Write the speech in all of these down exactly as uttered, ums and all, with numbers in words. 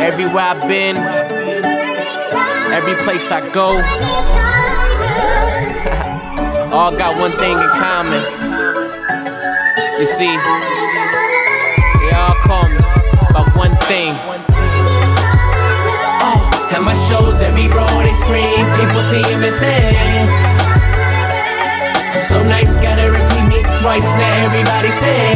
Everywhere I've been, every place I go, all got one thing in common. You see, they all call me about one thing. Oh, at my shows, every row they scream, people see him and say, I'm so nice, gotta repeat me twice, now everybody say,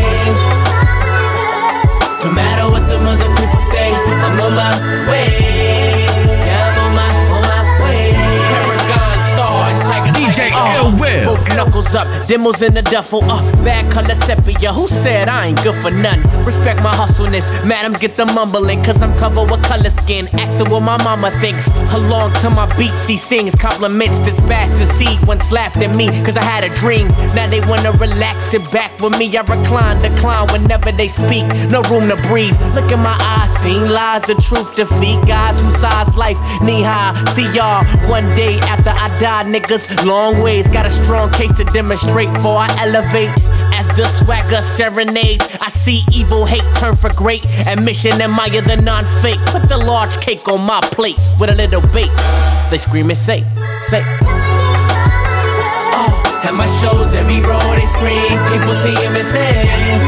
no matter what the mother people say, I'm on my way. Yeah, I'm on my, on my way. Paragon stars, Tiger, D J uh, Ill Will. Both knuckles up, demos in the duffel, uh, bad color sepia. Who said I ain't good for nothing? Respect my hustleness, madams get the mumbling, cause I'm covered with color skin. Asking what my mama thinks, along to my beats he sings. Compliments this bastard seed once laughed at me, cause I had a dream. Now they wanna relax, sit back with me. I recline, decline whenever they speak. No room to breathe, look in my eyes, seen lies, the truth defeat. Guys who size life, knee high. See y'all one day after I die, niggas. Long ways, got a strong case to demonstrate before I elevate. As the swagger serenades, I see evil hate turn for great. Admission admire the non-fake. Put the large cake on my plate with a little bass. They scream and say, say. Oh, at my shows, every row they scream, people see him and say,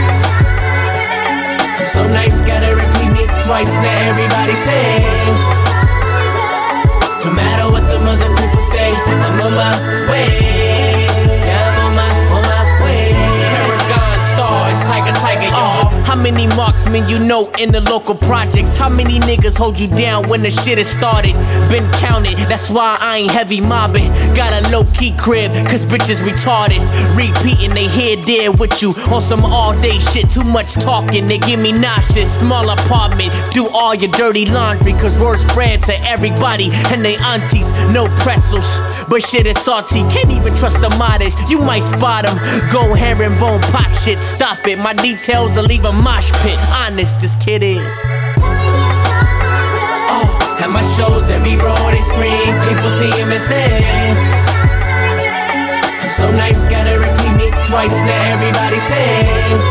I'm so nice, gotta repeat me twice, now everybody say, no matter what the mother people say, I'm on my way. Yeah, I'm on my, on my way. Paragon stars, Tiger, Tiger, y'all. How many marksmen you know in the local projects? How many niggas hold you down when the shit is started? Been counted, that's why I ain't heavy mobbing. Got a low-key crib, cause bitches retarded. Repeating they here there with you on some all-day shit. Too much talking, they give me nauseous. Small apartment, do all your dirty laundry, cause word spread to everybody and they aunties. No pretzels, but shit is salty. Can't even trust the modest, you might spot them. Go herringbone pop shit, stop it. My details will leave a mosh pit. Honest, this kid is. Oh, at my shows, every row they scream, people see him and say, I'm so nice, gotta repeat me twice, now everybody say,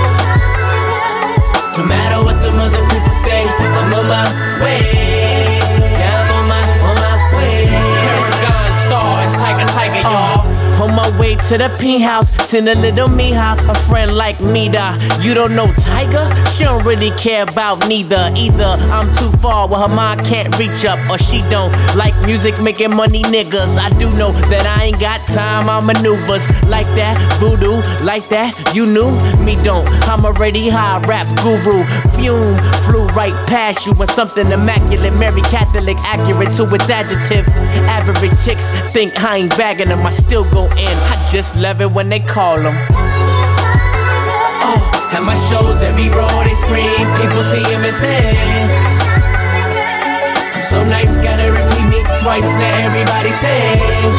no matter what the mother people say, I'm on my way. Yeah, I'm on my, on my way. Paragon stars, Tiger, Tiger, y'all. On my way to the P-house, send a little Mija, a friend like me da. You don't know Tiger? She don't really care about neither. Either I'm too far where her mind can't reach up, or she don't like music making money niggas. I do know that I ain't got time, I maneuvers like that, voodoo, like that, you knew me don't. I'm already high, rap guru, fume, flew right past you with something immaculate, Mary Catholic, accurate to its adjective. Average chicks think I ain't bagging them, I still go in. I just love it when they call them. Oh, at my shows, every row they scream, people see him and say, I'm so nice, gotta repeat me twice, now everybody say,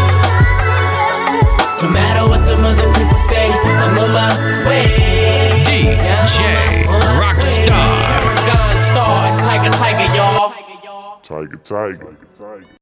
no matter what the mother people say, I'm on my way. D J Rockstar. Paragon stars, Tiger, Tiger, y'all. Tiger, Tiger.